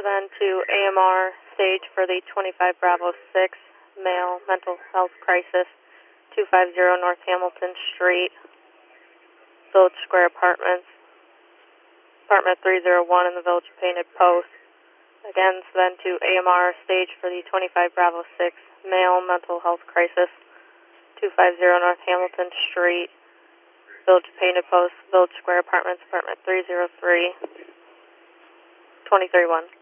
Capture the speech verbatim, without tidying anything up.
then to A M R stage for the twenty-five Bravo six male mental health crisis, two fifty North Hamilton Street, Village Square Apartments, apartment three oh one in the Village Painted Post. Again, so then to A M R stage for the twenty-five Bravo six male mental health crisis, two fifty North Hamilton Street, Village Painted Post, Village Square Apartments, apartment three oh three, twenty thirty-one.